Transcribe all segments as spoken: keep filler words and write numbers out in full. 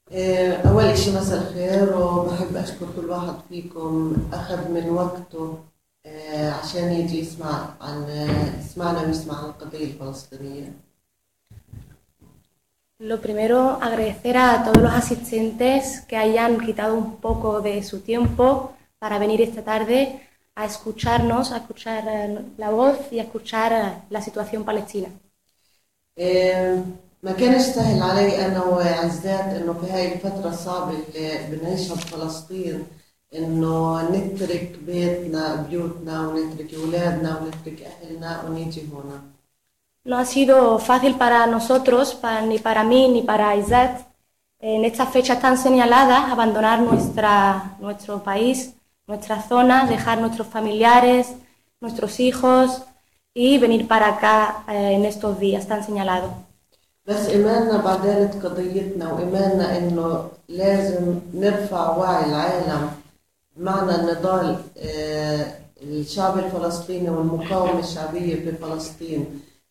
آه، أول شيء مساء الخير، وبحب أشكر كل واحد فيكم أخذ من وقته آه، عشان يجي يسمع عن آه، يسمعنا ويسمع عن القضية الفلسطينية. Lo primero, agradecer a todos los asistentes que hayan quitado un poco de su tiempo para venir esta tarde a escucharnos, a escuchar la voz y a escuchar la situación palestina. آه، ما كانش سهل علي أنا وعزات إنه في هاي الفترة الصعبة اللي بنعيشها بفلسطين إنه نترك بيتنا بيوتنا ونترك أولادنا ونترك أهلنا ونيجي هنا. No ha sido fácil para nosotros, para, ni para mí ni para Izat, en estas fechas tan señaladas, abandonar nuestra, nuestro país, nuestra zona, dejar nuestros familiares, nuestros hijos y venir para acá eh, en estos días tan señalados. بس إيماننا بعدالة قضيتنا وإيماننا إنه لازم نرفع وعي العالم معنى النضال آه الشعب الفلسطيني والمقاومة الشعبية في فلسطين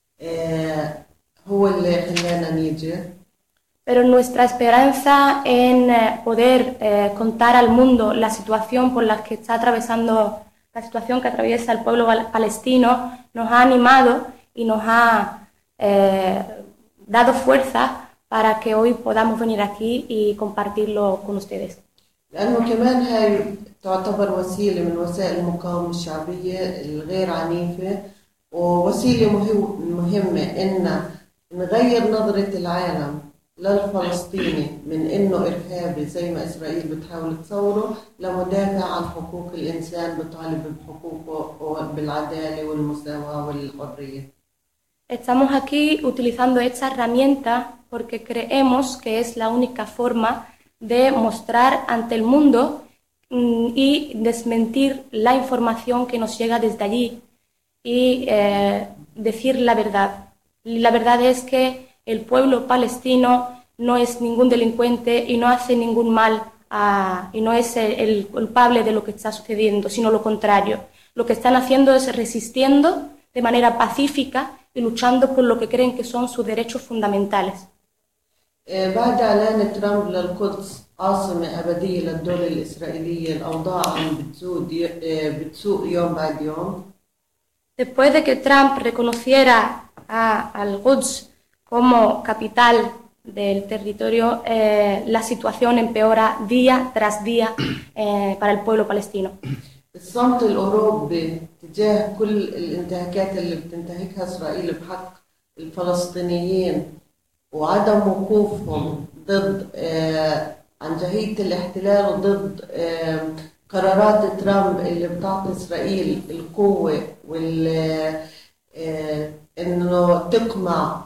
آه هو اللي خلانا نيجي. Pero nuestra esperanza en eh, poder eh, contar al mundo la situación por la que está atravesando, la situación que atraviesa el pueblo palestino, nos ha animado y nos ha eh, dado fuerza para que hoy podamos venir aquí y compartirlo con ustedes. لأنه كمان هاي تعتبر وسيلة من وسائل المقاومة الشعبية الغير عنيفة، ووسيلة مهمة إن نغير نظرة العالم للفلسطيني من إنه إرهابي زي ما إسرائيل بتحاول تصوره لمدافع عن حقوق الإنسان بطالب بحقوقه بالعدالة والمساواة والحرية. Estamos aquí utilizando esta herramienta porque creemos que es la única forma de mostrar ante el mundo y desmentir la información que nos llega desde allí y eh, decir la verdad. La verdad es que el pueblo palestino no es ningún delincuente y no hace ningún mal a, y no es el, el culpable de lo que está sucediendo, sino lo contrario. Lo que están haciendo es resistiendo de manera pacífica y luchando por lo que creen que son sus derechos fundamentales. بعد إعلان ترامب للقدس عاصمة أبدية للدولة الإسرائيلية الأوضاع عم بتسوء بتسوء يوم بعد يوم. Después de que Trump reconociera a, al Quds como capital del territorio, eh, la situación empeora día tras día eh, para el pueblo palestino. الصمت الأوروبي تجاه كل الانتهاكات اللي بتنتهكها إسرائيل بحق الفلسطينيين وعدم وقوفهم ضد آه عن جهية الاحتلال وضد آه قرارات ترامب اللي بتعطي إسرائيل القوة وال آه إنه تقمع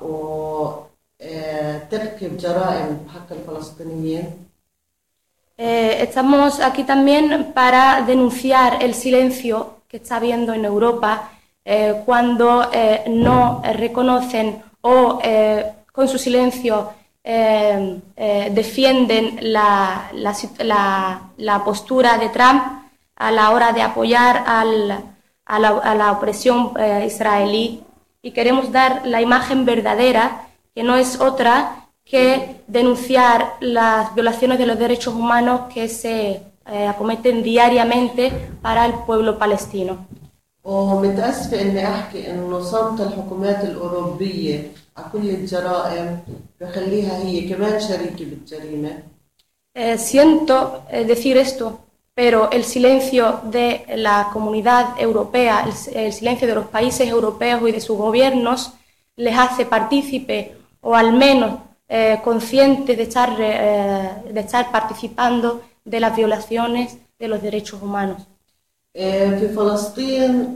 وتركب جرائم بحق الفلسطينيين. Eh, estamos aquí también para denunciar el silencio que está habiendo en Europa eh, cuando eh, no eh, reconocen o eh, con su silencio eh, eh, defienden la, la, la, la postura de Trump a la hora de apoyar al, a, la, a la opresión eh, israelí, y queremos dar la imagen verdadera, que no es otra que denunciar las violaciones de los derechos humanos que se eh, acometen diariamente para el pueblo palestino. ومتأسفة إني أحكي إنه صمت الحكومات الأوروبية على كل الجرائم بخليها هي كمان شريكة بالجريمة. Eh, siento eh, decir esto, pero el silencio de la comunidad europea, el, el silencio de los países europeos y de sus gobiernos les hace partícipe o al menos Eh, conscientes de estar, eh, de estar participando de las violaciones de los derechos humanos. في فلسطين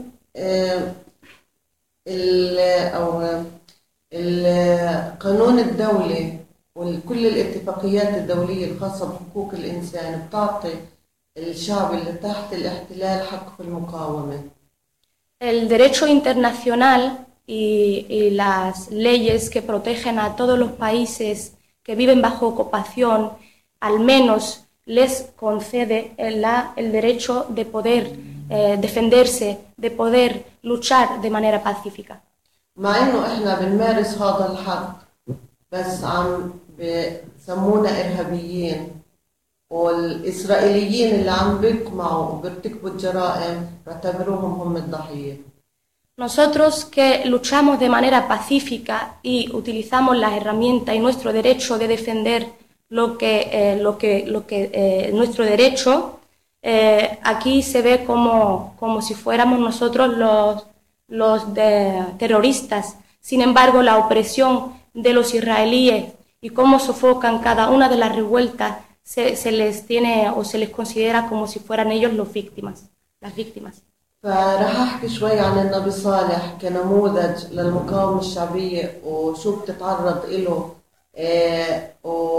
القانون الدولي وكل الاتفاقيات الدولية الخاصة بحقوق الإنسان بتعطي الشعب اللي تحت الاحتلال حق في المقاومة. El derecho internacional Y, y las leyes que protegen a todos los países que viven bajo ocupación, al menos les concede el, la, el derecho de poder eh, defenderse, de poder luchar de manera pacífica. مع إنه إحنا بنمارس هذا الحق بس عم بسمونا إرهابيين، والإسرائيليين اللي عم بيقمعوا وبيرتكبوا الجرائم بعتبروهم هم الضحية. Nosotros que luchamos de manera pacífica y utilizamos las herramientas y nuestro derecho de defender lo que, eh, lo que, lo que eh, nuestro derecho, eh, aquí se ve como, como si fuéramos nosotros los, los de, terroristas. Sin embargo, la opresión de los israelíes y cómo sofocan cada una de las revueltas se, se les tiene o se les considera como si fueran ellos los víctimas, las víctimas. فرح أحكي شوي عن النبي صالح كنموذج للمقاومة الشعبية وشو بتتعرض إله، إيه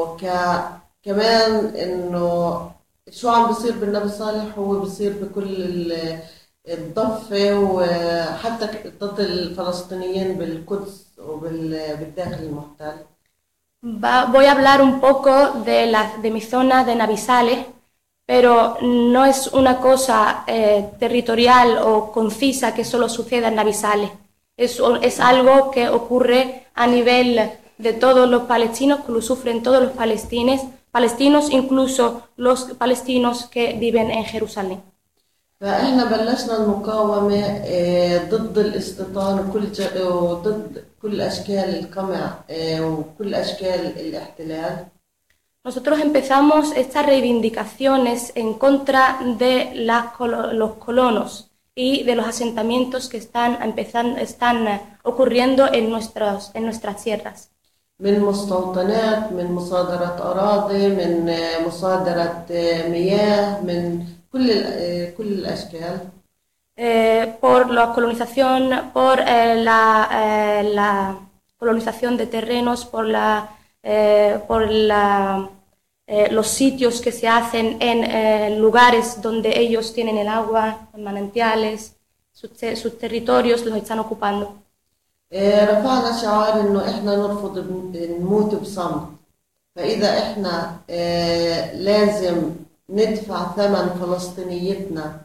وكمان إنه شو عم بيصير بالنبي صالح هو بيصير بكل الضفة وحتى ضد الفلسطينيين بالقدس وبالداخل المحتل. Voy a hablar un poco de, la, de mi zona de Navizales, pero no es una cosa eh, territorial o concisa que solo suceda en Navizales. Es, es algo que ocurre a nivel de todos los palestinos, que lo sufren todos los palestinos, palestinos, incluso los palestinos que viven en Jerusalén. فإحنا بلشنا المقاومة ضد الاستيطان وكل وضد كل أشكال القمع وكل أشكال الاحتلال. Nosotros empezamos estas reivindicaciones en contra de las, los colonos y de los asentamientos que están, empezando, están ocurriendo en, nuestros, en nuestras tierras. من مستوطنات، من مصادرة أراضي، من مصادرة مياه، من كل كل الأشكال. Eh, por la colonización, por eh, la, eh, la colonización de terrenos, por la Eh, por la, eh, los sitios que se hacen en eh, lugares donde ellos tienen el agua, los manantiales, sus, sus territorios los están ocupando. رفعنا شعار إنه إحنا نرفض نموت بصمت، فإذا إحنا لازم ندفع ثمن فلسطينيتنا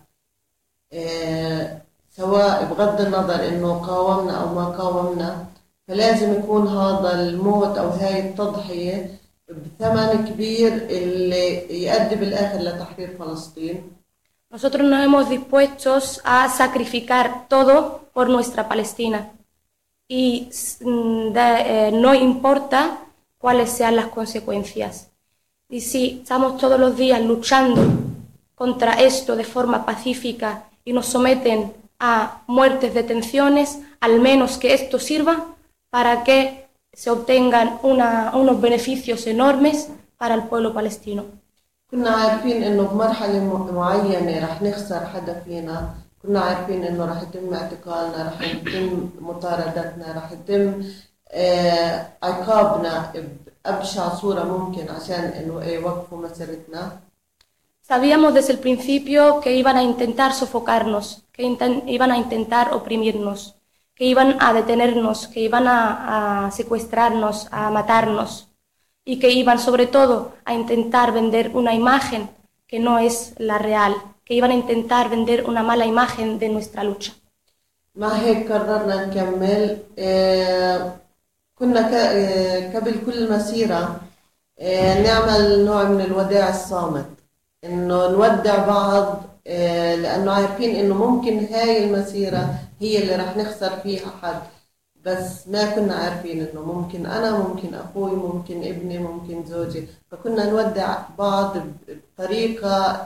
سواء بغض النظر إنه قاومنا أو ما قاومنا، فلازم يكون هذا الموت أو هاي التضحية بثمن كبير اللي يؤدي بالآخر لتحرير فلسطين. Nosotros nos hemos dispuestos a sacrificar todo por nuestra Palestina y de, eh, no importa cuáles sean las consecuencias. Y si estamos todos los días luchando contra esto de forma pacífica y nos someten a muertes, detenciones, al menos que esto sirva para que se obtengan una, unos beneficios enormes para el pueblo palestino. كنا عارفين إنه بمرحلة معينة رح نخسر حدا فينا، كنا عارفين إنه رح يتم اعتقالنا، رح يتم مطاردتنا، رح يتم عقابنا بأبشع صورة ممكن عشان إنه يوقفوا مسيرتنا. Sabíamos desde el principio que iban a intentar sofocarnos, que iban a intentar oprimirnos, que iban a detenernos, que iban a, a secuestrarnos, a matarnos y que iban sobre todo a intentar vender una imagen que no es la real, que iban a intentar vender una mala imagen de nuestra lucha. مع هيك قررنا نكمل. كنا قبل كل مسيرة نعمل نوع من الوداع الصامت، إنه نودع بعض لأنه عارفين إنه ممكن هاي المسيرة هي اللي رح نخسر فيها حد، بس ما كنا عارفين إنه ممكن أنا، ممكن أخوي، ممكن ابني، ممكن زوجي، فكنا نودع بعض بطريقة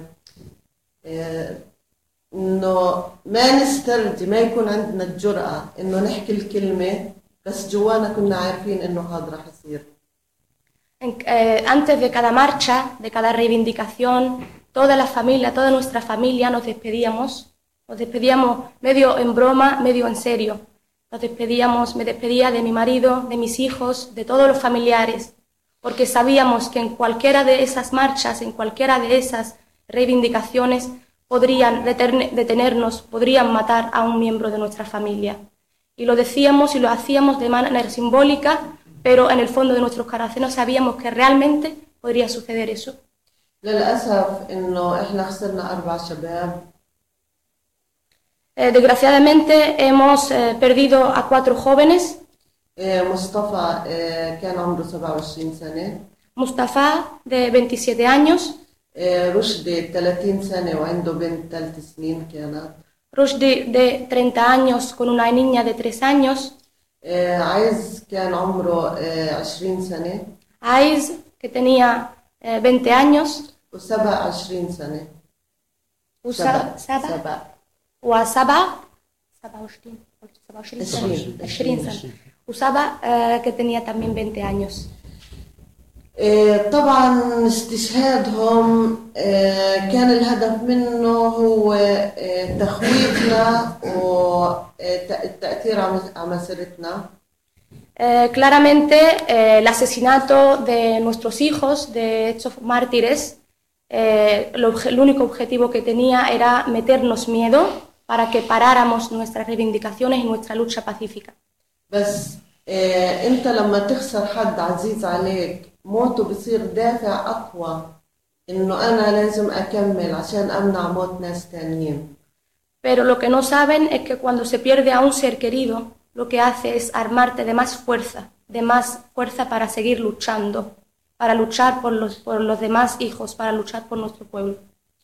إنه ما نسترجي، ما يكون عندنا الجرأة إنه نحكي الكلمة، بس جوانا كنا عارفين إنه هذا رح يصير. Eh, antes de cada marcha, de cada reivindicación, toda la familia, toda nuestra familia nos despedíamos, nos despedíamos medio en broma, medio en serio. Nos despedíamos, me despedía de mi marido, de mis hijos, de todos los familiares, porque sabíamos que en cualquiera de esas marchas, en cualquiera de esas reivindicaciones, podrían detenernos, podrían matar a un miembro de nuestra familia. Y lo decíamos y lo hacíamos de manera simbólica, pero en el fondo de nuestros corazones sabíamos que realmente podría suceder eso. Eh, desgraciadamente hemos eh, perdido a cuatro jóvenes. آه، مصطفى آه، كان عمره سبعة وعشرين سنة. Mustafa, de veintisiete años. آه، رشدي ثلاثين سنة وعنده بنت ثلاث سنين كانت. Rushdie, de treinta años, con una niña de tres años. آه، عايز كان عمره آه، عشرين سنة. Aiz, que tenía eh, veinte años. وسبع عشرين سنة. Usa- سبع Saba. سبع وسبع سبعة وعشرين سبعة وعشرين سنة. عشرين. عشرين سنة. Usaba, eh, que tenía también veinte años. آه، طبعا استشهادهم آه، كان الهدف منه هو آه، تخويفنا والتأثير على مسيرتنا. Eh, claramente, eh, el asesinato de nuestros hijos, de estos mártires, eh, el, obje- el único objetivo que tenía era meternos miedo para que paráramos nuestras reivindicaciones y nuestra lucha pacífica. بس آه، انت لما تخسر حد عزيز عليك موته بصير دافع اقوى انه انا لازم اكمل عشان امنع موت ناس تانيين. Pero lo que no saben es que cuando se pierde a un ser querido, lo que hace es armarte de más fuerza, de más fuerza para seguir luchando, para luchar por los, por los demás hijos, para luchar por nuestro pueblo.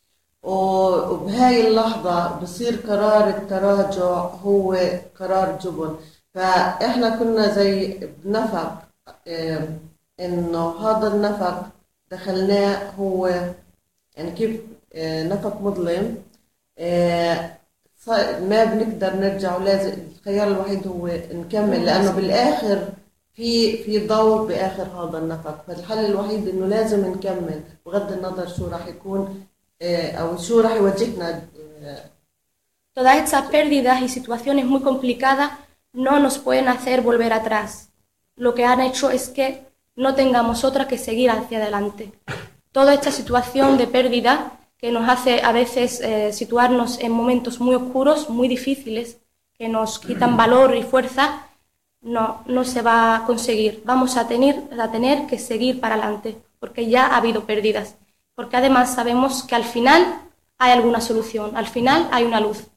وبهاي اللحظة بصير قرار التراجع هو قرار جبن. فإحنا كنا زي بنفق آه، إنه هذا النفق دخلناه هو يعني كيف آه، نفق مظلم آه، صا- ما بنقدر نرجع ولازم الخيار الوحيد هو نكمل لأنه بالآخر في في ضوء بآخر هذا النفق. فالحل الوحيد إنه لازم نكمل بغض النظر شو راح يكون آه، أو شو راح يواجهنا. آه، Todas estas pérdidas y situaciones muy complicadas no nos pueden hacer volver atrás. Lo que han hecho es que no tengamos otra que seguir hacia adelante. Toda esta situación de pérdida que nos hace a veces eh, situarnos en momentos muy oscuros, muy difíciles, que nos quitan valor y fuerza, no, no se va a conseguir. Vamos a tener, a tener que seguir para adelante, porque ya ha habido pérdidas. Porque además sabemos que al final hay alguna solución, al final hay una luz.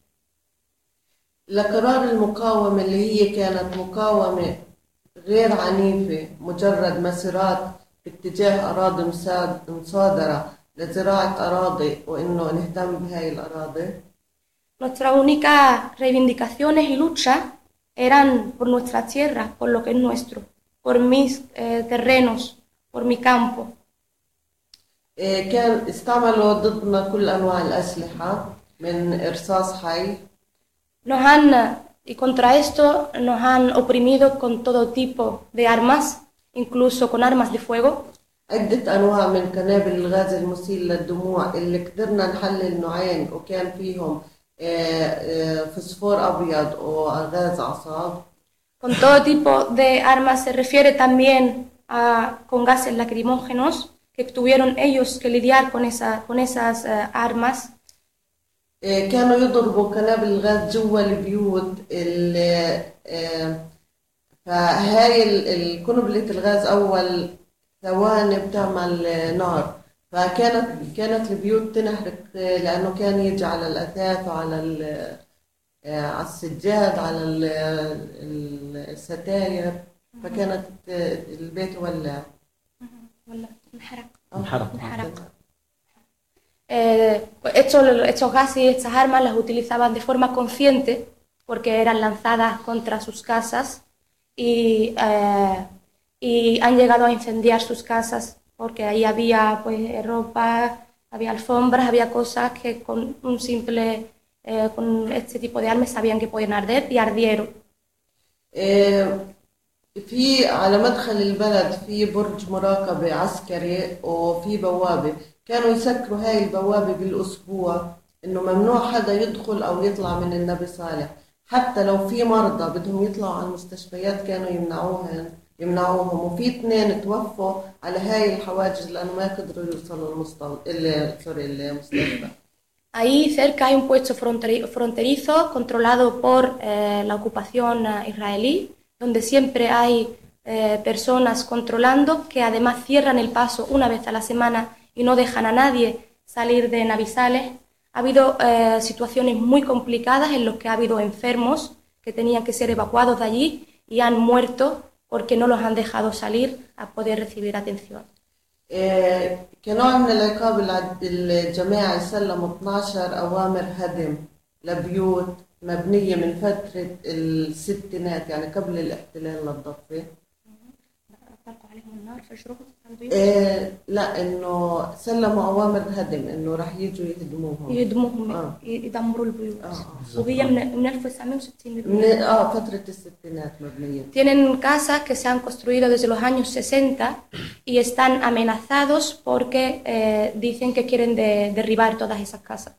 لقرار المقاومة اللي هي كانت مقاومة غير عنيفة مجرد مسيرات باتجاه أراضي مساد- مصادرة لزراعة أراضي وإنه نهتم بهاي الأراضي. Nuestras únicas reivindicaciones y luchas eran por nuestra tierra, por lo que es nuestro, por mis eh, terrenos, por mi campo. إيه، كان استعملوا ضدنا كل أنواع الأسلحة من إرصاص حي. Nos han, y contra esto nos han oprimido con todo tipo de armas, incluso con armas de fuego. عدة أنواع من قنابل الغاز المسيل للدموع اللي قدرنا نحلل نوعين وكان فيهم آه، آه، فسفور أبيض وغاز أعصاب. Con todo tipo de armas se refiere también a, con gases lacrimógenos, que tuvieron ellos que lidiar con, esa, con esas eh, armas. آه، كانوا يضربوا قنابل الغاز جوا البيوت اللي آه، فهاي ال- ال- قنبلة الغاز أول ثواني بتعمل آه، نار. فكانت كانت البيوت تنحرق آه، لأنه كان يجي على الأثاث وعلى ال- آه، على السجاد على ال- ال- الستاير. فكانت آه، البيت ولع. ولا انحرق. انحرق. انحرق. Eh, estos, estos gases y estas armas las utilizaban de forma consciente porque eran lanzadas contra sus casas y, eh, y han llegado a incendiar sus casas porque ahí había pues ropa, había alfombras, había cosas que con un simple, eh, con este tipo de armas sabían que podían arder y ardieron. آه، في على مدخل البلد في برج مراقبة عسكري وفي بوابة كانوا يسكروا هاي البوابة بالأسبوع إنه ممنوع حدا يدخل أو يطلع من النبي صالح. حتى لو في مرضى بدهم يطلعوا على المستشفيات كانوا يمنعوهم يمنعوهم وفي اثنين توفوا على هاي الحواجز لأنه ما قدروا يوصلوا المستو... ال- سوري المستشفى. Ahí cerca hay un puesto fronteri- fronterizo controlado por eh, la ocupación eh, israelí, donde siempre hay eh, personas controlando que además cierran el paso una vez a la semana y no dejan a nadie salir de Navizales. Ha habido eh, situaciones muy complicadas en las que ha habido enfermos que tenían que ser evacuados de allí y han muerto porque no los han dejado salir a poder recibir atención. إيه، كنوع من العقاب الع- الجماعي سلموا اثناشر أوامر هدم لبيوت مبنية من فترة الستينات يعني قبل الاحتلال للضفة. إيه لا إنه سلموا أوامر هدم إنه راح يجوا يهدموهم. يهدموهم آه. يدمروا البيوت. آه. وهي من من ألف وتسعمائة وستين. من آه فترة الستينات مبنية. Tienen casas que se han construido desde los años sesenta y están amenazados porque eh, dicen que quieren de- derribar todas esas casas.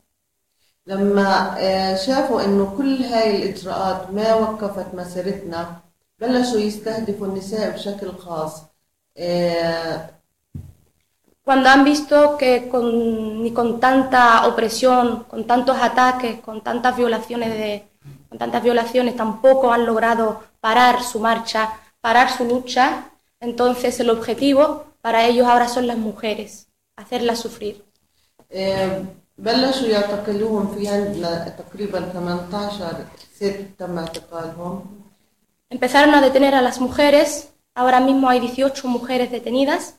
لما آه، شافوا إنه كل هاي الإجراءات ما وقفت مسيرتنا بلشوا يستهدفوا النساء بشكل خاص. آه، Cuando han visto que con, ni con tanta opresión, con tantos ataques, con tantas violaciones de, con tantas violaciones tampoco han logrado parar su marcha, parar su lucha, entonces el objetivo para ellos ahora son las mujeres, hacerlas sufrir. آه، بلشوا يعتقلوهم في عندنا تقريبا ثمانية عشر ست تم اعتقالهم. Empezaron a detener a las mujeres, ahora mismo hay dieciocho mujeres detenidas.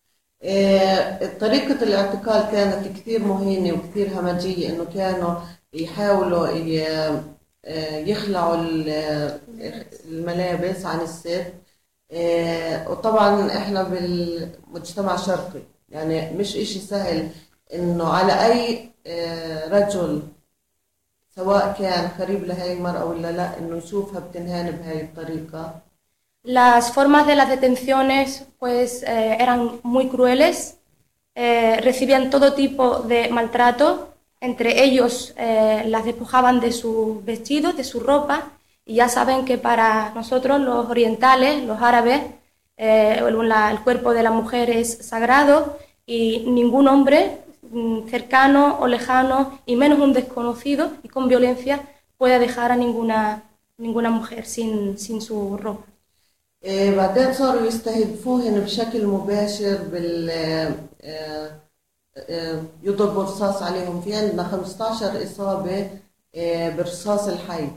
آه، طريقة الاعتقال كانت كثير مهينة وكثير همجية إنه كانوا يحاولوا ي- آه، يخلعوا ال- الملابس عن الست. آه، وطبعا احنا بالمجتمع الشرقي يعني مش اشي سهل انه على اي آه، رجل سواء كان قريب لهي المرأة ولا لا انه يشوفها بتنهان بهاي الطريقة. Las formas de las detenciones pues eh, eran muy crueles, eh, recibían todo tipo de maltrato, entre ellos eh, las despojaban de sus vestidos, de su ropa, y ya saben que para nosotros los orientales, los árabes, eh, el, la- el cuerpo de la mujer es sagrado y ningún hombre mm, cercano o lejano, y menos un desconocido y con violencia, puede dejar a ninguna, ninguna mujer sin, sin su ropa. آه، بعدين صاروا يستهدفوهن بشكل مباشر بال آه، آه، يضربوا رصاص عليهم. في عندنا خمسة عشر إصابة آه، برصاص الحي.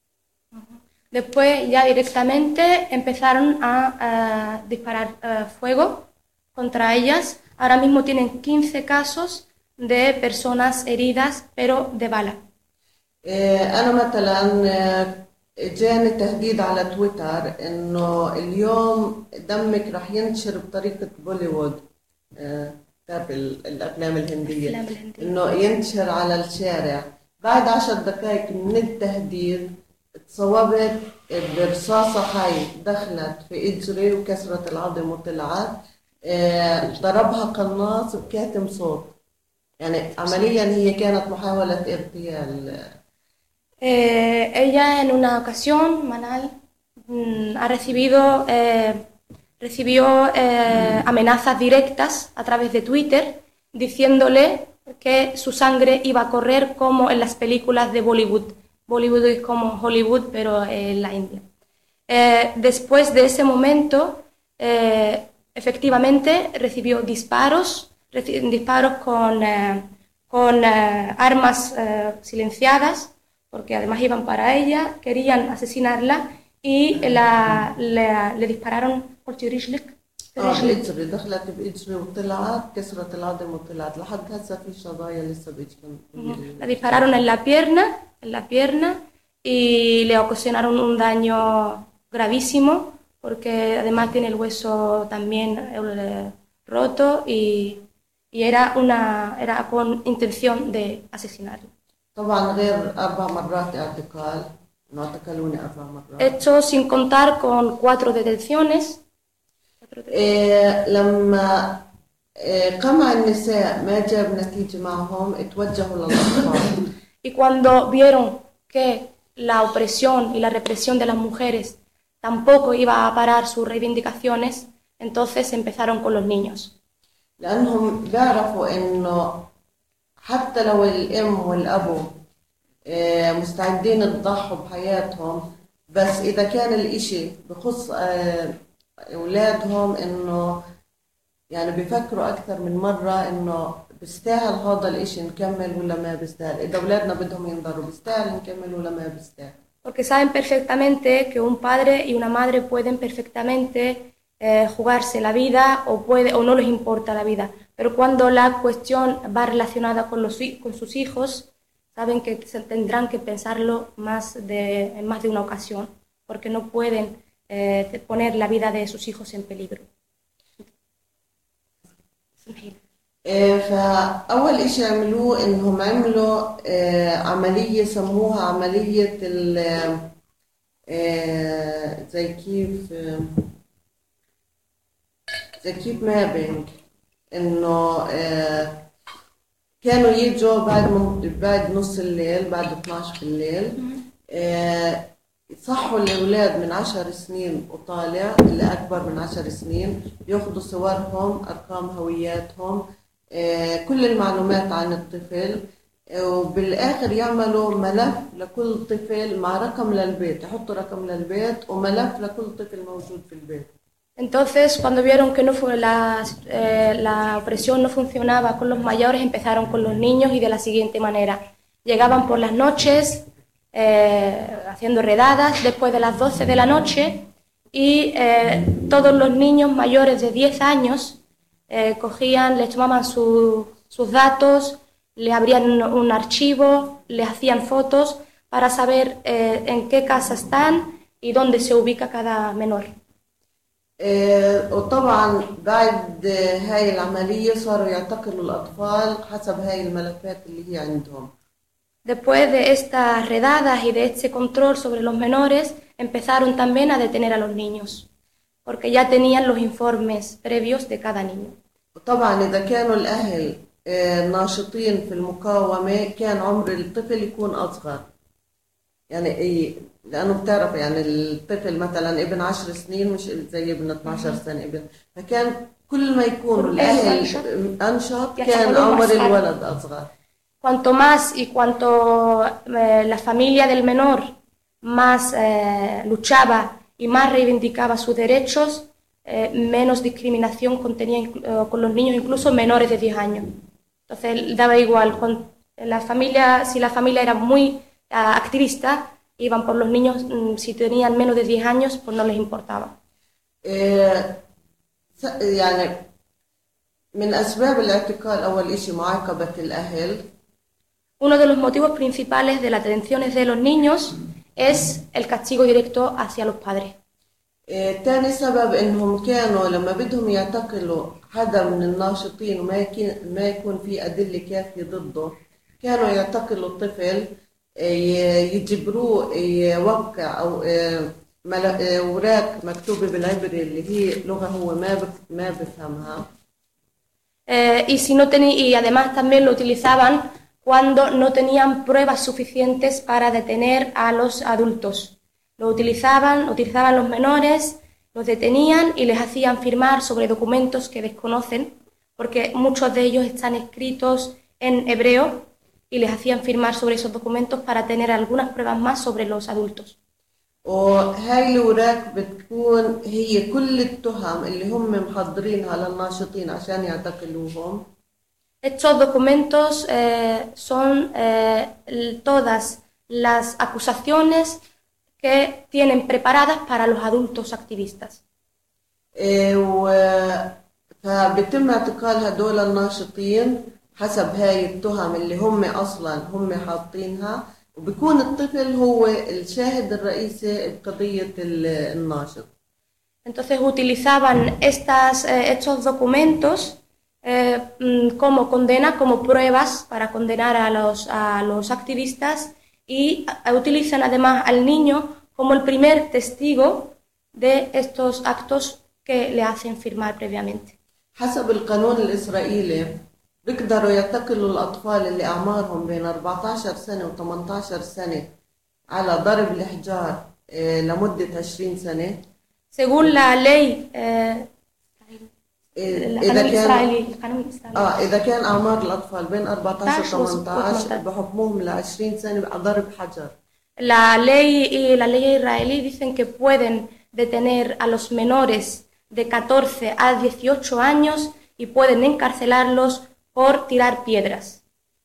Después ya directamente empezaron a, a disparar eh, fuego contra ellas. Ahora mismo tienen quince casos de personas heridas, pero de bala. آه، أنا مثلا آه، جاني تهديد على تويتر إنه اليوم دمك رح ينشر بطريقة بوليوود. آه، تابع ال- الأفلام الهندية. الأفلام الهندية. إنه ينشر على الشارع. بعد عشر دقائق من التهديد تصوبت برصاصة حي دخلت في إجري وكسرت العظم وطلعت. آه، ضربها قناص بكاتم صوت. يعني عمليا هي كانت محاولة اغتيال. Eh, ella en una ocasión, Manal, mm, ha recibido, eh, recibió eh, amenazas directas a través de Twitter diciéndole que su sangre iba a correr como en las películas de Bollywood. Bollywood es como Hollywood, pero en la India. Eh, después de ese momento, eh, efectivamente recibió disparos, reci- disparos con, eh, con eh, armas eh, silenciadas, porque además iban para ella, querían asesinarla y la, la- le dispararon por Tirishlik. اه بإجري دخلت بإجري وطلعت كسرت العظم وطلعت. لحد هسه في شظايا لسه بإجري. La dispararon en la pierna, en la pierna y le ocasionaron un daño gravísimo porque además tiene el hueso también eh, roto y, y era, una, era con intención de asesinarlo. طبعا غير أربع مرات اعتقال. إنه اعتقلوني أربع مرات. Hecho sin contar con cuatro detenciones. Cuatro detenciones. إيه لما إيه قمع النساء ما جاب نتيجة معهم اتوجهوا للأطفال. Y cuando vieron que la opresión y la represión de las mujeres tampoco iba a parar sus reivindicaciones, entonces empezaron con los niños. لأنهم بيعرفوا إنه حتى لو الأم والأبو إيه مستعدين يضحوا بحياتهم بس إذا كان الإشي بخص إيه أولادهم إنه يعني بيفكروا أكثر من مرة إنه بيستاهل هذا الإشي نكمل ولا ما بيستاهل. إذا أولادنا بدهم ينضروا بيستاهل نكمل ولا ما بيستاهل. porque saben perfectamente que un padre y una madre pueden perfectamente eh, jugarse la vida o, puede, o no les importa la vida. Pero cuando la cuestión va relacionada con, los, con sus hijos, saben que se tendrán que pensarlo más de, en más de una ocasión, porque no pueden eh, poner la vida de sus hijos en peligro. فأول إشي عملوه إنهم عملوا عملية سموها عملية ال زي كيف زي كيف مابينج، إنه كانوا يجوا بعد بعد نص الليل بعد اثناشر بالليل يصحوا الأولاد من عشر سنين وطالع اللي أكبر من عشر سنين، يأخذوا صورهم، أرقام هوياتهم، كل المعلومات عن الطفل، وبالآخر يعملوا ملف لكل طفل مع رقم للبيت، يحطوا رقم للبيت وملف لكل طفل موجود في البيت. Entonces, cuando vieron que no fue la, eh, la opresión no funcionaba con los mayores, empezaron con los niños y de la siguiente manera. Llegaban por las noches, eh, haciendo redadas después de las doce de la noche y eh, todos los niños mayores de diez años eh, cogían, les tomaban su, sus datos, le abrían un archivo, le hacían fotos para saber eh, en qué casa están y dónde se ubica cada menor. وطبعا بعد هاي العملية صاروا يعتقلوا الأطفال حسب هاي الملفات اللي هي عندهم. Después de estas redadas y de este control sobre los menores, empezaron también a detener a los niños, porque ya tenían los informes previos de cada niño. وطبعا إذا كانوا الأهل ناشطين في المقاومة كان عمر الطفل يكون أصغر. يعني لأنه بتعرف يعني الطفل مثلا ابن عشر سنين مش زي ابن اثناشر سنة ابن، فكان كل ما يكون الأهل أنشط كان عمر الولد أصغر. Cuanto más y cuanto eh, la familia del menor más eh, luchaba y más reivindicaba sus derechos, eh, menos discriminación contenía eh, con los niños, incluso menores de diez años. Entonces daba igual, con la familia, si la familia era muy eh, activista, iban por los niños, si tenían menos de diez años, pues no les importaba. يعني من أسباب الاعتقال أول شيء معاقبة الأهل. Uno de los motivos principales de las detenciones de los niños es el castigo directo hacia los padres. ثاني سبب إنهم كانوا لما بدهم يعتقلوا حدا من الناشطين وما يكون ما يكون في أدلة كافية ضده، كانوا يعتقلوا الطفل يجبروه يوقع أو أوراق مكتوبة بالعبري اللي هي لغة هو ما ما بفهمها. Eh, y, si no teni- y además también lo utilizaban cuando no tenían pruebas suficientes para detener a los adultos. Lo utilizaban, utilizaban los menores, los detenían y les hacían firmar sobre documentos que desconocen, porque muchos de ellos están escritos en hebreo, y les hacían firmar sobre esos documentos para tener algunas pruebas más sobre los adultos. وهاي الأوراق بتكون هي كل التهم اللي هم محضرينها للناشطين عشان يعتقلوهم. Estos documentos eh, son eh, todas las acusaciones que tienen preparadas para los adultos activistas. فبيتم اعتقال هدول الناشطين حسب هاي التهم اللي هم أصلاً هم حاطينها، وبيكون الطفل هو الشاهد الرئيسي بقضية الناشط. Entonces utilizaban estas, eh, estos documentos eh, como condena, como pruebas para condenar a los, a los activistas, y a, utilizan además al niño como el primer testigo de estos actos que le hacen firmar previamente. حسب القانون الإسرائيلي بيقدروا يعتقلوا الأطفال اللي أعمارهم بين أربعة عشر سنة و ثمانية عشر سنة على ضرب الإحجار لمدة عشرين سنة. Según la ley eh, إذا كان آه إذا كان أعمار الأطفال بين أربعة عشر و ثمانية عشر بحكموهم ل عشرين سنة على ضرب حجر. La ley y la ley israelí dicen que pueden detener a los menores de catorce a dieciocho años y pueden encarcelarlos por tirar piedras.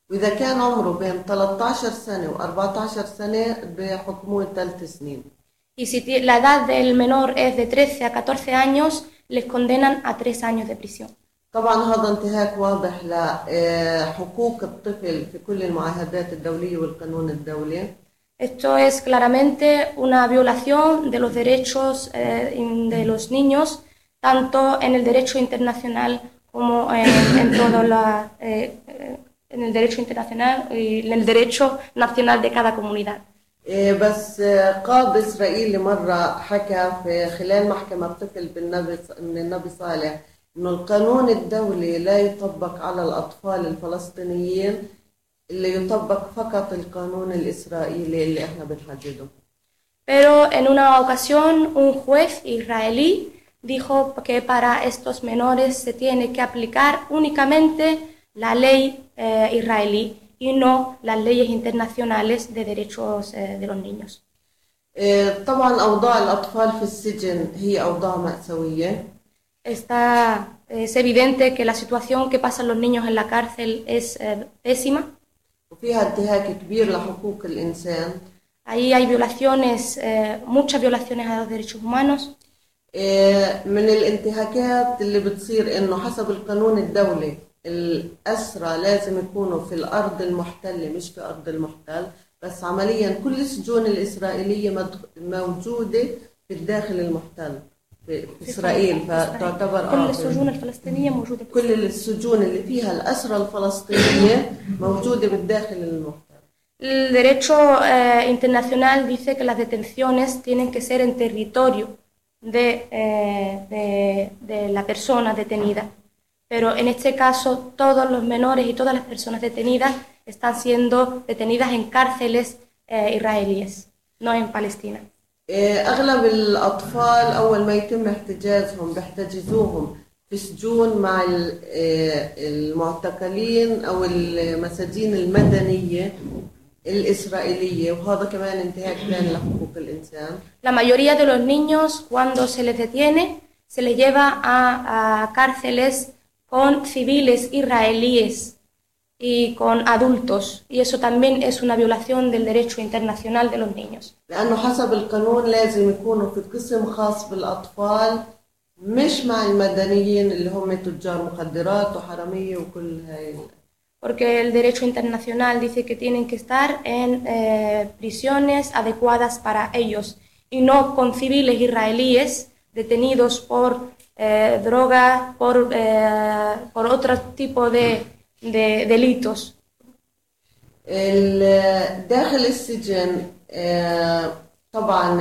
وإذا كان عمره بين ثلاثة عشر سنة وأربعة عشر سنة بحكموه ثلاث سنين. Y si la edad del menor es de trece a catorce años, les condenan a tres años de prisión. طبعا هذا انتهاك واضح لحقوق الطفل في كل المعاهدات الدولية والقانون الدولي. Esto es claramente una violación de los derechos eh, de los niños, tanto en el derecho internacional como en, en todo la, eh, en el derecho internacional y en el derecho nacional de cada comunidad. بس قاضي إسرائيلي مرة حكى في خلال محكمة طفل بالنبي من النبي صالح إنه القانون الدولي لا يطبق على الأطفال الفلسطينيين، اللي يطبق فقط القانون الإسرائيلي اللي إحنا بنحدده. Pero en una ocasión un juez israelí dijo que para estos menores se tiene que aplicar únicamente la ley eh, israelí y no las leyes internacionales de derechos eh, de los niños. طبعا أوضاع الأطفال في السجن هي أوضاع مأساوية. Está, es evidente que la situación que pasan los niños en la cárcel es eh, pésima. وفيها انتهاك كبير لحقوق الإنسان. Ahí hay violaciones, eh, muchas violaciones a los derechos humanos. من الانتهاكات اللي بتصير إنه حسب القانون الدولي الأسرى لازم يكونوا في الأرض المحتلة مش في أرض المحتل، بس عمليا كل السجون الإسرائيلية موجودة في الداخل المحتل في إسرائيل، فتعتبر كل السجون الفلسطينية موجودة في كل السجون اللي فيها الأسرى الفلسطينية موجودة بالداخل المحتل. El derecho eh, internacional dice que las detenciones tienen que ser en territorio de, eh, de, de la persona detenida. Pero en este caso todos los menores y todas las personas detenidas están siendo detenidas en cárceles eh, israelíes, no en Palestina. أغلب الأطفال أول ما يتم احتجازهم بيحتجزوهم في سجون مع المعتقلين أو المساجين المدنية الإسرائيلية، وهذا كمان انتهاك ثاني لحقوق الإنسان. La mayoría de los niños cuando se les detiene se les lleva a, a cárceles con civiles israelíes y con adultos, y eso también es una violación del derecho internacional de los niños. لأنه حسب القانون لازم يكونوا في قسم خاص بالأطفال مش مع المدنيين اللي هم تجار مخدرات وحرامية وكل هاي. Porque el derecho internacional dice que tienen que estar en eh, prisiones adecuadas para ellos y no con civiles israelíes detenidos por eh, droga, por, eh, por otro tipo de, de delitos. داخل السجن طبعا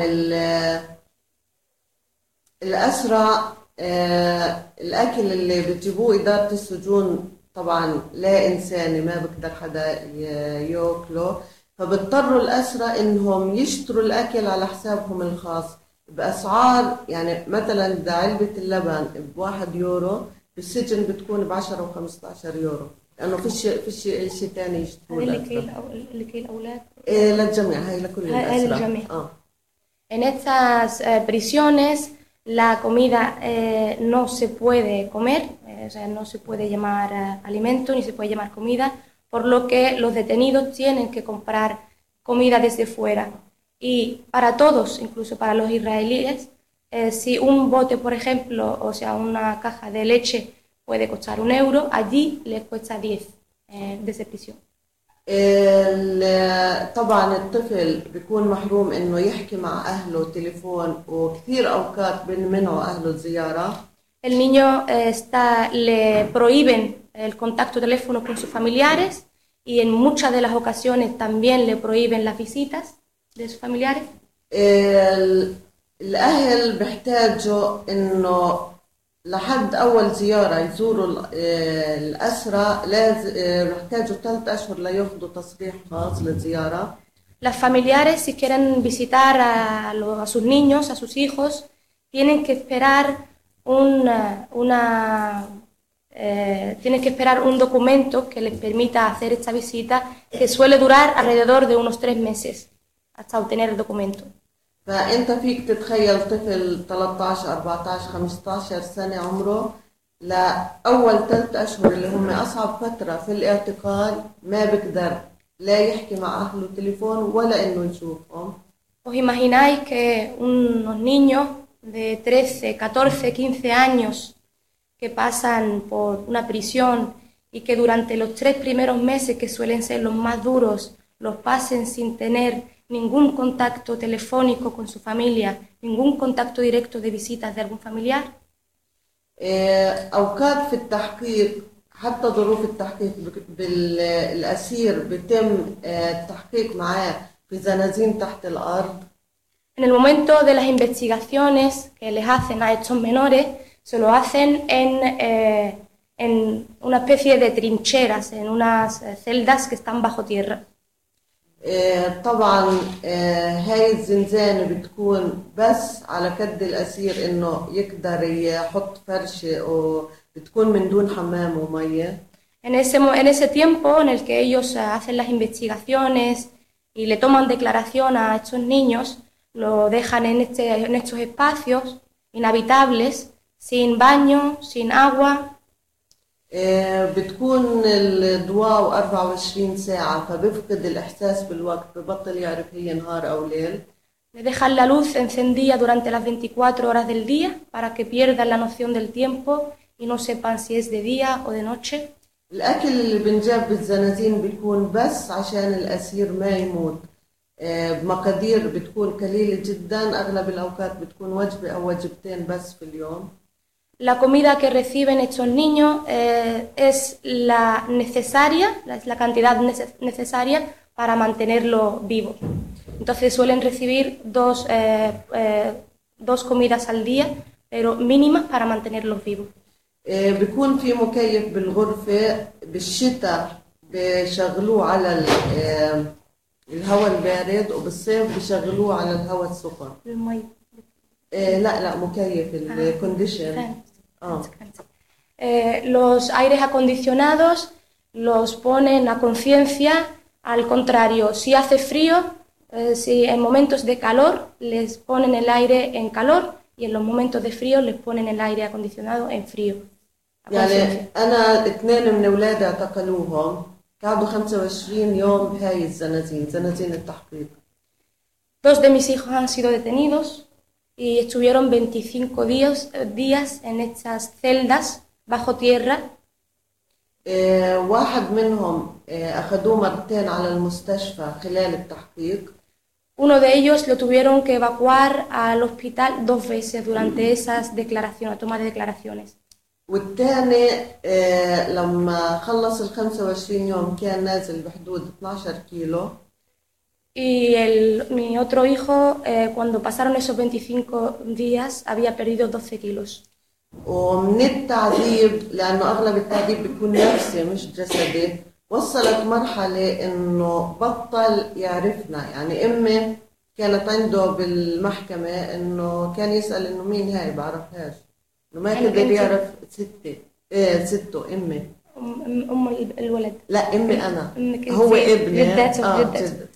الأسرى الأكل اللي بتجيبوه إدارة السجون طبعا لا إنساني، ما بقدر حدا ياكله، فبضطروا الأسرى إنهم يشتروا الأكل على حسابهم الخاص بأسعار، يعني مثلا إذا علبة اللبن بواحد يورو بالسجن بتكون بعشرة وخمسة عشر يورو، لأنه فيش فيش شيء ثاني يشتروه. هاي لكي لكي الأولاد؟ إيه للجميع، هاي لكل الأسرى. هاي للجميع. آه. En estas eh, prisiones la comida eh, no se puede comer, eh, o sea, no se puede llamar eh, alimento ni se puede llamar comida, por lo que los detenidos tienen que comprar comida desde fuera. Y para todos, incluso para los israelíes, eh, si un bote, por ejemplo, o sea, una caja de leche puede costar un euro, allí les cuesta diez eh, desde prisión. طبعا الطفل بيكون محروم انه يحكي مع اهله تليفون، وكثير اوقات بنمنعوا اهله الزياره. El niño eh, está, le prohíben el contacto teléfono con sus familiares y en muchas de las ocasiones también le prohíben las visitas de sus familiares. الاهل بيحتاجوا انه لحد أول زيارة يزوروا الأسرى لازم يحتاجوا ثلاث أشهر ليأخذوا تصريح خاص للزيارة. Las familiares, si quieren visitar a, los, a sus niños, a sus hijos, tienen que esperar una, una eh, tienen que esperar un documento que les permita hacer esta visita, que suele durar alrededor de unos tres meses hasta obtener el documento. فأنت فيك تتخيل طفل ثلاثة عشر أربعة عشر خمسة عشر سنة عمره لأول ثلاث أشهر اللي هم أصعب فترة في الاعتقال ما بقدر لا يحكي مع أهله تليفون ولا إنه يشوفهم. ¿Os imagináis que unos niños de trece, catorce, quince años que pasan por una prisión y que durante los tres primeros meses, que suelen ser los más duros, los pasen sin tener ningún contacto telefónico con su familia, ningún contacto directo de visitas de algún familiar? أوقات في التحقيق حتى ظروف التحقيق بالأسير بيتم التحقيق معاه في زنازين تحت الأرض. En el momento de las investigaciones que les hacen a estos menores, se lo hacen en, eh, en una especie de trincheras, en unas celdas que están bajo tierra. طبعا هاي الزنزانة بتكون بس على كد الأسير إنه يقدر يحط فرشة أو بتكون من دون حمام ومية. En ese, en ese tiempo en el que ellos hacen las investigaciones y le toman declaración a estos niños, lo dejan en, este, en estos espacios inhabitables, sin baño, sin agua. بتكون الضوء أربعة وعشرين ساعة فبفقد الإحساس بالوقت ببطل يعرف هي نهار أو ليل. Le dejan la luz encendida durante las veinticuatro horas del día para que pierdan la noción del tiempo y no sepan si es de día o de noche. الأكل اللي بنجاب بالزنازين بيكون بس عشان الأسير ما يموت بمقادير بتكون قليلة جدا. أغلب الأوقات بتكون وجبة أو وجبتين بس في اليوم. La comida que reciben estos niños eh, es la necesaria, es la cantidad necesaria para mantenerlo vivo. Entonces suelen recibir dos, eh, eh, dos comidas al día, pero mínimas para mantenerlos vivos. بيكون في مكيف بالغرفة بالشتاء بيشغلوه على الهواء البارد وبالصيف بيشغلوه على الهواء السخن. لا لا مكيف الكونديشن. Ah. Eh, los aires acondicionados los ponen a conciencia, al contrario, si hace frío, eh, si en momentos de calor les ponen el aire en calor y en los momentos de frío les ponen el aire acondicionado en frío. يعني أنا اثنين من أولادي اعتقلوهم قعدوا خمسة وعشرين يوم بهاي الزنازين زنازين التحقيق. Dos de mis hijos han sido detenidos y estuvieron veinticinco días, días en estas celdas bajo tierra. eh, واحد منهم eh, أخذوه مرتين على المستشفى خلال التحقيق. Uno de ellos lo tuvieron que evacuar al hospital dos veces durante esas declaraciones, toma de declaraciones. والثاني eh, لما خلص ال خمسة وعشرين يوم كان نازل بحدود اثناشر كيلو. Y el, mi otro hijo, eh, cuando pasaron esos veinticinco días, había perdido doce kilos. ومن التعذيب لأنه أغلب التعذيب بيكون نفسي مش جسدي وصلت مرحلة إنه بطل يعرفنا. يعني أمي كانت عنده بالمحكمة إنه كان يسأل إنه مين هاي بعرفهاش إنه ما قدر يعرف ستي إيه سته أمي أم أم الولد. لا أمي أنا هو ابني. آه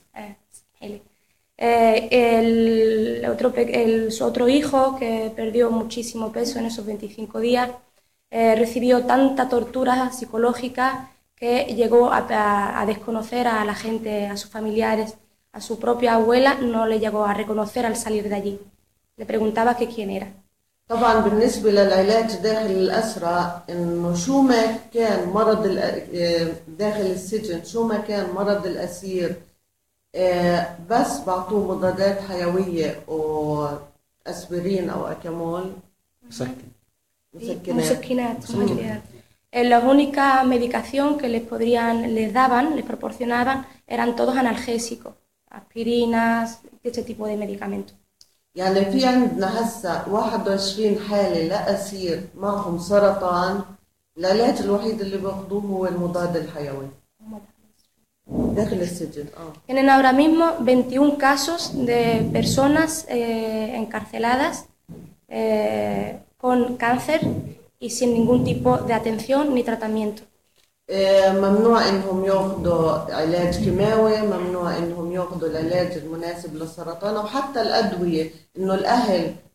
Eh, el, otro, el, su otro hijo, que perdió muchísimo peso en esos veinticinco días, eh, recibió tanta tortura psicológica que llegó a, a, a desconocer a la gente, a sus familiares, a su propia abuela, no le llegó a reconocer al salir de allí. Le preguntaba que quién era. طبعا بالنسبة للعلاج داخل الأسرة إنه شو ما كان مرض داخل السجن شو ما كان مرض الأسير بس بعطوه مضادات حيوية أو أسبرين أو أكامول مسكنات. مسكنات. مسكنات. La única medicación que les podrían, les daban, les proporcionaban, eran todos analgésicos, aspirinas, este tipo de medicamentos. يعني في عندنا هسه واحد وعشرين حالة لأسير معهم سرطان، العلاج الوحيد اللي باخذوه هو المضاد الحيوي. داخل السجن. اه. Tienen ahora mismo veintiún casos de personas eh, encarceladas eh, con cáncer y sin ningún tipo de atención ni tratamiento. ممنوع انهم ياخذوا علاج كيماوي، ممنوع انهم ياخذوا العلاج المناسب للسرطان، وحتى الادويه انه الاهل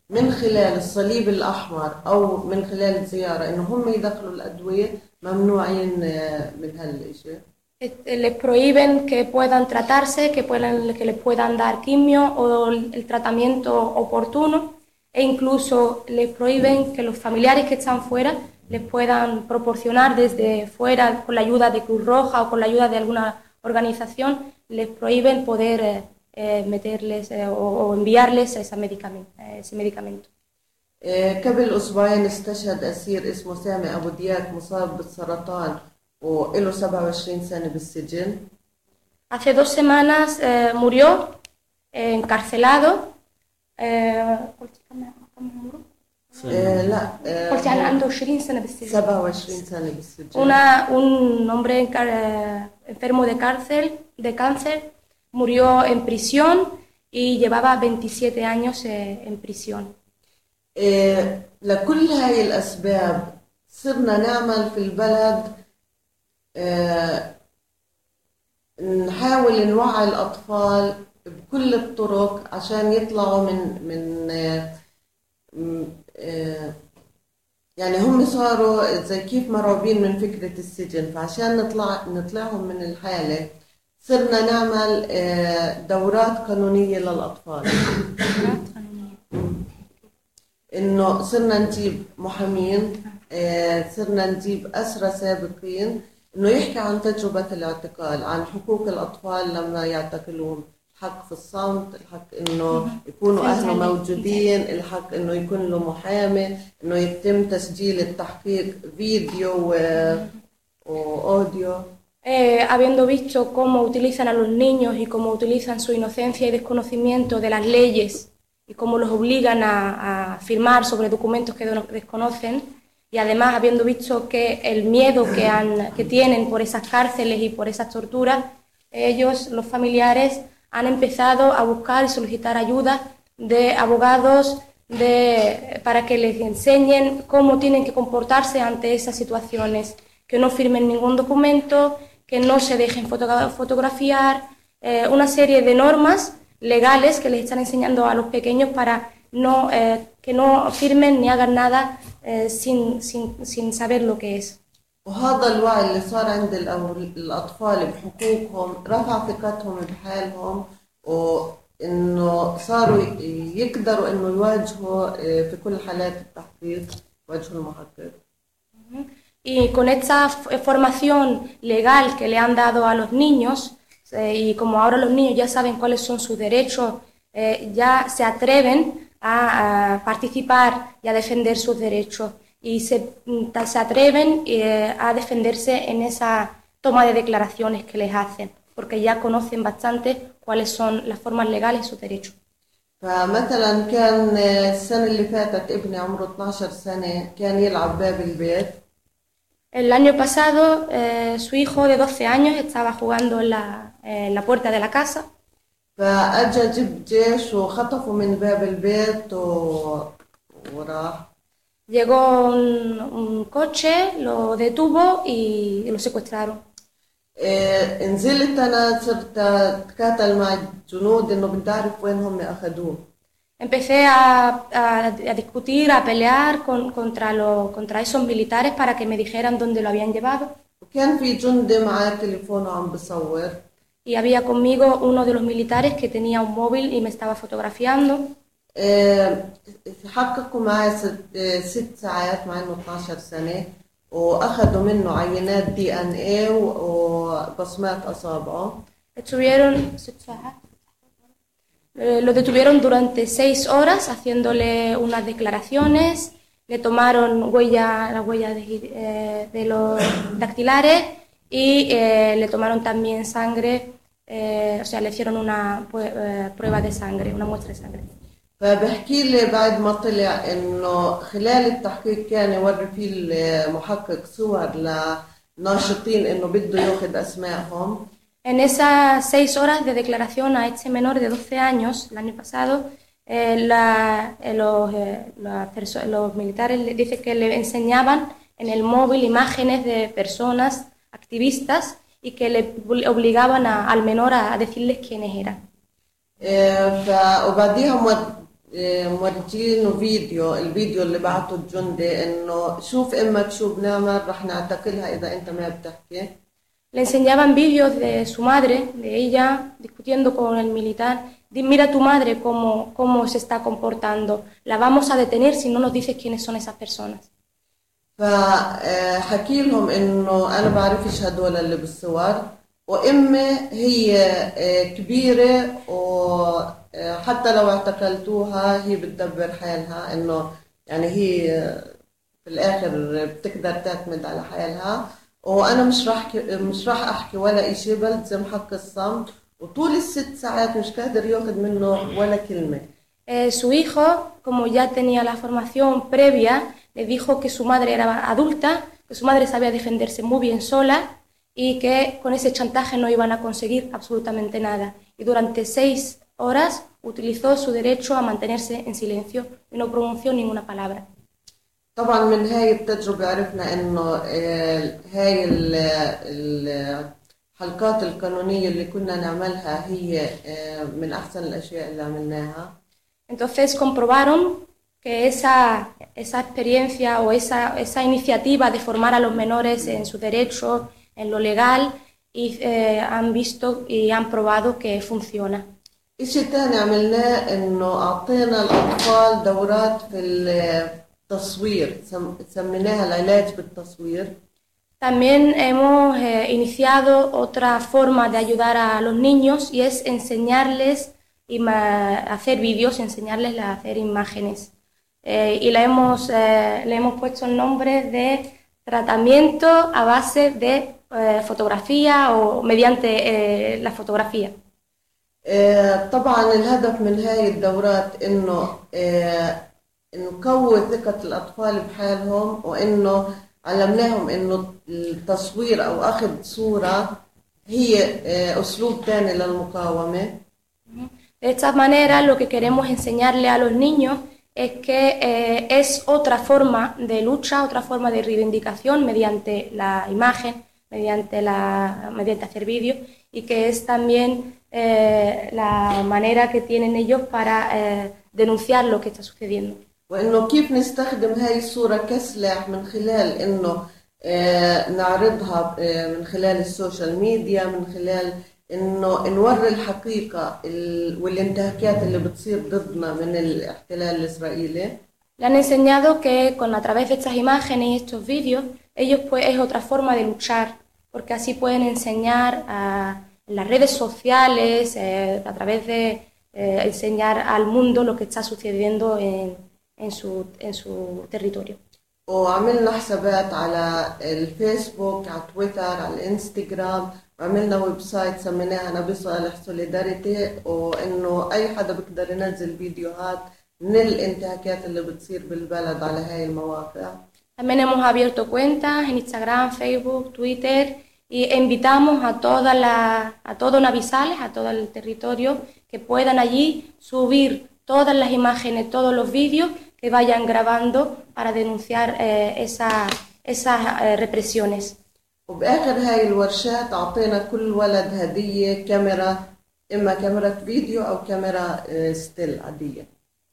من خلال الصليب الأحمر أو من خلال الزيارة إنه هم يدخلوا الأدوية ممنوعين من هالشيء. Les prohíben que puedan tratarse, que, puedan, que les puedan dar quimio o el, el tratamiento oportuno, e incluso les prohíben que los familiares que están fuera les puedan proporcionar desde fuera, con la ayuda de Cruz Roja o con la ayuda de alguna organización, les prohíben poder eh, eh, meterles eh, o, o enviarles ese medicamento. ese medicamento. قبل أسبوعين استشهد أسير اسمه سامي أبو دياك مصاب بالسرطان وله سبعة وعشرين سنة بالسجن. Hace dos semanas eh, murió eh, encarcelado. Eh, eh, لا قلت يعني عنده عشرين سنة بالسجن. سبعة وعشرين سنة بالسجن. Una, un hombre eh, enfermo de cárcel, de cáncer, murió en prisión y llevaba veintisiete años eh, en prisión. eh, لكل هاي الأسباب صرنا نعمل في البلد نحاول نوعي الأطفال بكل الطرق عشان يطلعوا من من يعني هم صاروا زي كيف مرعوبين من فكرة السجن، فعشان نطلع نطلعهم من الحالة صرنا نعمل دورات قانونية للأطفال. إنه صرنا نجيب محامين، صرنا نجيب أسرى سابقين إنه يحكي عن تجربة الاعتقال، عن حقوق الأطفال لما يعتقلون، الحق في الصمت، الحق إنه يكونوا أهله موجودين، الحق إنه يكون له محامي، إنه يتم تسجيل التحقيق فيديو وأوديو. Eh, habiendo visto cómo utilizan a los niños y cómo utilizan su inocencia y desconocimiento de las leyes y cómo los obligan a, a firmar sobre documentos que desconocen, y además habiendo visto que el miedo que, han, que tienen por esas cárceles y por esas torturas, ellos, los familiares, han empezado a buscar y solicitar ayuda de abogados de, para que les enseñen cómo tienen que comportarse ante esas situaciones, que no firmen ningún documento, que no se dejen fotografiar, eh, una serie de normas legales que les están enseñando a los pequeños para no, eh, que no firmen ni hagan nada eh, sin, sin, sin saber lo que es. وهذا الوعي اللي صار عند الأطفال بحقوقهم رفع ثقتهم بحالهم، وإنه صاروا يقدروا إنه يواجهوا في كل حالات التحقيق يواجهوا المحقق. Y con esta formación legal que le han dado a los niños, eh, y como ahora los niños ya saben cuáles son sus derechos, eh, ya se atreven a, a participar y a defender sus derechos, y se, se atreven eh, a defenderse en esa toma de declaraciones que les hacen, porque ya conocen bastante cuáles son las formas legales y sus derechos. فمثلا كان السنة اللي فاتت ابني عمره اثناشر سنة كان يلعب باب البيت. El año pasado, eh, su hijo de doce años estaba jugando en la, en la puerta de la casa. فأجا جيب جيش وخطفوا من باب البيت وراح. Llegó un, un coche, lo detuvo y, y lo secuestraron. إيه نزلت أنا صرت أتكاتل مع الجنود إنه بدي أعرف وين هم أخذوه. Empecé a, a, a discutir, a pelear con, contra, lo, contra esos militares para que me dijeran dónde lo habían llevado. وكان في جندي معاه تليفونه عم بصور. Y había conmigo uno de los militares que tenía un móvil y me estaba fotografiando. حققوا معي ست, ست ساعات مع إنه اثناشر سنة، وأخذوا منه عينات دي إن إيه وبصمات أصابعه. Estuvieron Eh, lo detuvieron durante seis horas haciéndole unas declaraciones, le tomaron huella, las huellas de, eh, de los dactilares y eh, le tomaron también sangre, eh, o sea, le hicieron una eh, prueba de sangre, una muestra de sangre. فبحكي لي بعد ما طلع إنه خلال التحقيق كان يوري فيه المحقق صور لناشطين إنه بده يأخذ أسمائهم. En esas seis horas de declaración a este menor de doce años, el año pasado, eh, la, eh, los, eh, la los militares le dicen que le enseñaban en el móvil imágenes de personas activistas y que le obligaban a, al menor a, a decirles quiénes eran. وبعديها مرجينه فيديو الفيديو اللي بعته الجندي إنه شوف إمك شو بنعمل رح نعتقلها إذا أنت ما بتحكي. Le enseñaban vídeos de su madre, de ella, discutiendo con el militar. Mira tu madre cómo, cómo se está comportando. La vamos a detener si no nos dices quiénes son esas personas. فحكي لهم إنه أنا بعرفش هدول اللي بالصور وإمي هي كبيرة وحتى لو اعتقلتوها هي بتدبر حالها إنه يعني هي في الآخر بتقدر تعتمد على حالها وأنا مش راح مش راح أحكي ولا إشي بلزم حق الصمت وطول الست ساعات مش قادر ياخد منه ولا كلمة. Eh, su hijo, como ya tenía la formación previa, le dijo que su madre era adulta, que su madre sabía defenderse muy bien sola y que con ese chantaje no iban a conseguir absolutamente nada. Y durante seis horas utilizó su derecho a mantenerse en silencio y no pronunció ninguna palabra. طبعا من هاي التجربة عرفنا إنه هاي الحلقات القانونية اللي كنا نعملها هي من أحسن الأشياء اللي عملناها. Entonces comprobaron que esa, esa experiencia o esa, esa iniciativa de formar a los menores en sus derechos, en lo legal, y eh, han visto y han probado que funciona. إشي تاني عملناه إنه أعطينا الأطفال دورات في التصوير سميناها العلاج بالتصوير. También hemos eh, iniciado otra forma de ayudar a los niños y es enseñarles a hacer vídeos, enseñarles a hacer imágenes. Eh, y le hemos, eh, le hemos puesto el nombre de tratamiento a base de eh, fotografía o mediante eh, la fotografía. طبعا الهدف من هاي الدورات إنه نقوي ثقة الأطفال بحالهم وإنه علمناهم إنه التصوير أو أخذ صورة هي أسلوب ثاني للمقاومة. De esta manera lo que queremos enseñarle a los niños es que eh, es otra forma de lucha, otra forma de reivindicación mediante la imagen, mediante, la, mediante hacer vídeos y que es también eh, la manera que tienen ellos para eh, denunciar lo que está sucediendo. وإنه كيف نستخدم هاي الصورة كسلاح من خلال إنه آه نعرضها آه من خلال السوشيال ميديا من خلال إنه نوري الحقيقة والانتهاكات اللي بتصير ضدنا من الاحتلال الإسرائيلي. Le han enseñado que con a través de estas imágenes y estos vídeos ellos pues es otra forma de luchar porque así pueden enseñar a en las redes sociales eh, a través de eh, enseñar al mundo lo que está sucediendo en en su en su territorio. وعملنا حسابات على الفيسبوك على تويتر على الانستغرام وعملنا ويب سايت سميناها نبي صالح سوليداريتي وانه اي حدا بيقدر ينزل فيديوهات من الانتهاكات اللي بتصير بالبلد على هاي المواقع. También hemos abierto cuentas en Instagram, Facebook, Twitter y invitamos a todas las a todos navizales, a todo el territorio que puedan allí subir todas las imágenes, todos los vídeos que vayan grabando para denunciar eh, esa, esas eh, represiones. وبآخر هاي الورشات أعطينا كل ولد هدية كاميرا إما كاميرا فيديو أو كاميرا ستيل عادية.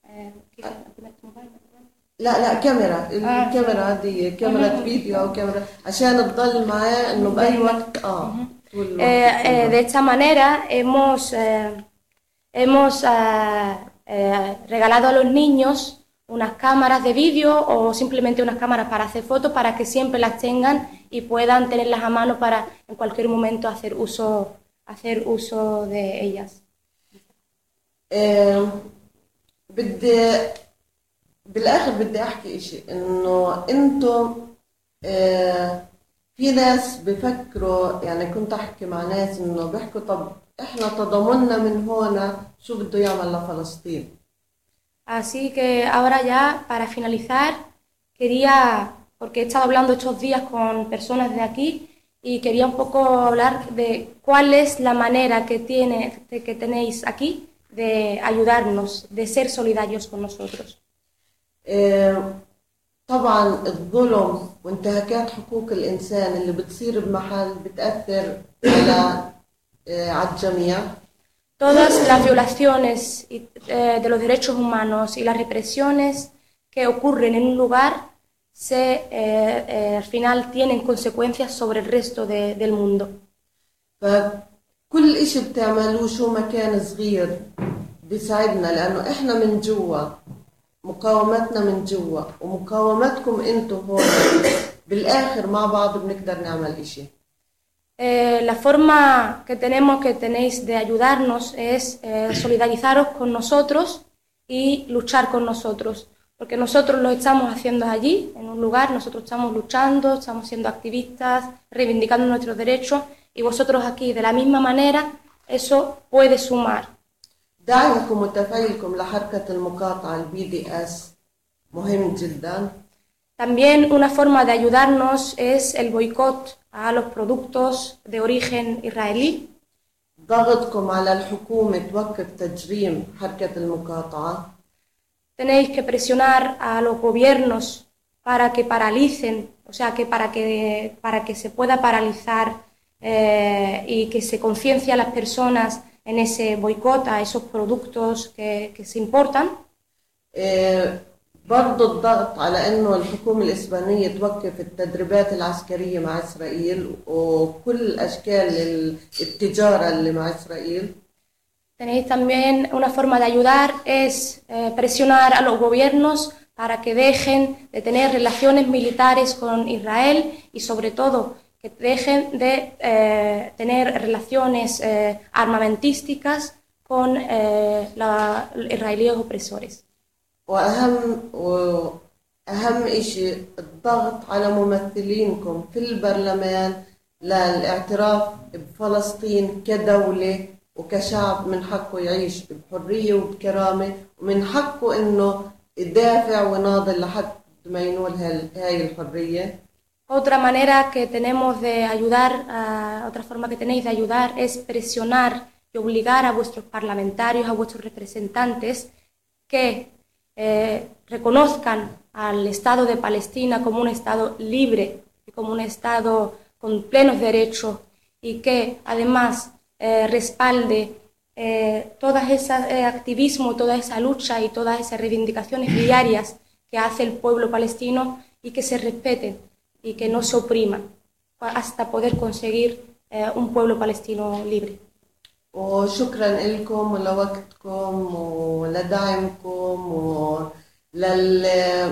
لا لا كاميرا الكاميرا عادية كاميرا فيديو أو كاميرا عشان تضل معاه إنه بأي وقت آه. Eh, de esta manera hemos eh, hemos eh, eh, regalado a los niños unas cámaras de vídeo o simplemente unas cámaras para hacer fotos para que siempre las tengan y puedan tenerlas a mano para en cualquier momento hacer uso hacer uso de ellas. Eh, بدي بالآخر بدي أحكي إشي إنه أنتم آه في ناس بفكروا يعني كنت أحكي مع ناس إنه بيحكوا طب إحنا تضامننا من هون شو بده يعمل لفلسطين. Así que ahora ya para finalizar quería, porque he estado hablando estos días con personas de aquí y quería un poco hablar de cuál es la manera que tiene que tenéis aquí de ayudarnos, de ser solidarios con nosotros. آه طبعا الظلم وانتهاكات حقوق الإنسان اللي بتصير بمحل بتأثر على آه على الجميع. todas las violaciones y, eh, de los derechos humanos y las represiones que ocurren en un lugar se, eh, eh, al final tienen consecuencias sobre el resto de, del mundo. فكل إشي بتعملوه شو ما كان صغير بيساعدنا، لأنه إحنا من جوا، مقاومتنا من جوا ومقاومتكم أنتم هون بالآخر مع بعض بنقدر نعمل إشي. Eh, la forma que tenemos, que tenéis de ayudarnos es eh, solidarizaros con nosotros y luchar con nosotros, porque nosotros lo estamos haciendo allí, en un lugar, nosotros estamos luchando, estamos siendo activistas, reivindicando nuestros derechos, y vosotros aquí de la misma manera, eso puede sumar. دعمكم وتفاعلكم لحركة المقاطعة البي دي اس مهم جدا. También una forma de ayudarnos es el boicot a los productos de origen israelí. ضغطكم على الحكومة توقف تجريم حركة المقاطعة. Tenéis que presionar a los gobiernos para que paralicen, o sea, que para que, para que se pueda paralizar eh, y que se conciencie a las personas en ese boicot a esos productos que, que se importan. Eh, برضو الضغط على انه الحكومة الاسبانية توقف التدريبات العسكرية مع اسرائيل وكل اشكال التجارة اللي مع اسرائيل. Tenéis también una forma de ayudar es eh, presionar a los gobiernos para que dejen de tener relaciones militares con Israel y sobre todo que dejen de eh, tener relaciones eh, armamentísticas con eh, la, los israelíes opresores. وأهم وأهم إشي الضغط على ممثلينكم في البرلمان للاعتراف بفلسطين كدولة وكشعب من حقه يعيش بحرية وبكرامة ومن حقه إنه يدافع وناضل لحد ما ينول هاي الحرية. Otra manera que tenemos de ayudar, uh, otra forma que tenéis de ayudar es presionar y obligar a vuestros parlamentarios, a vuestros representantes que eh, reconozcan al Estado de Palestina como un Estado libre y como un Estado con plenos derechos y que además eh, respalde eh, todo ese eh, activismo, toda esa lucha y todas esas reivindicaciones diarias que hace el pueblo palestino y que se respeten y que no se opriman hasta poder conseguir eh, un pueblo palestino libre. وشكرا لكم ولوقتكم ولدعمكم ولل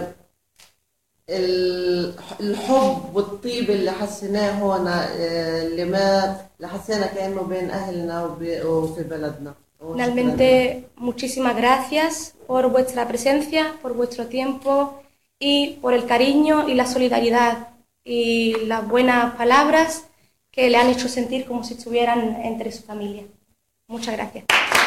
الحب والطيب اللي حسيناه هنا اللي ما اللي حسينا كأنه بين أهلنا وفي بلدنا. Finalmente, muchísimas gracias por vuestra presencia, por vuestro tiempo y por el cariño y la solidaridad y las buenas palabras que le han hecho sentir como si estuvieran entre su familia. Muchas gracias.